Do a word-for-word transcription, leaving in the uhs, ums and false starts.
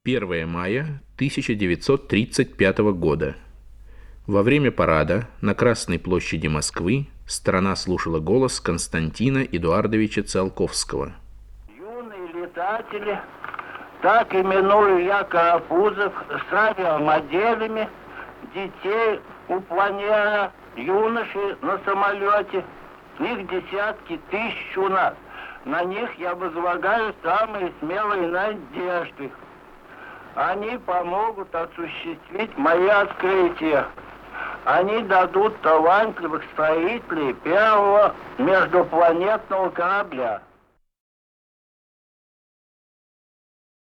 первое мая тысяча девятьсот тридцать пятого года. Во время парада на Красной площади Москвы страна слушала голос Константина Эдуардовича Циолковского. Юные летатели, так именую я Карапузов, с авиамоделями, детей у планера, юноши на самолете, их десятки тысяч у нас. На них я возлагаю самые смелые надежды. Они помогут осуществить мои открытия. Они дадут талантливых строителей первого междупланетного корабля.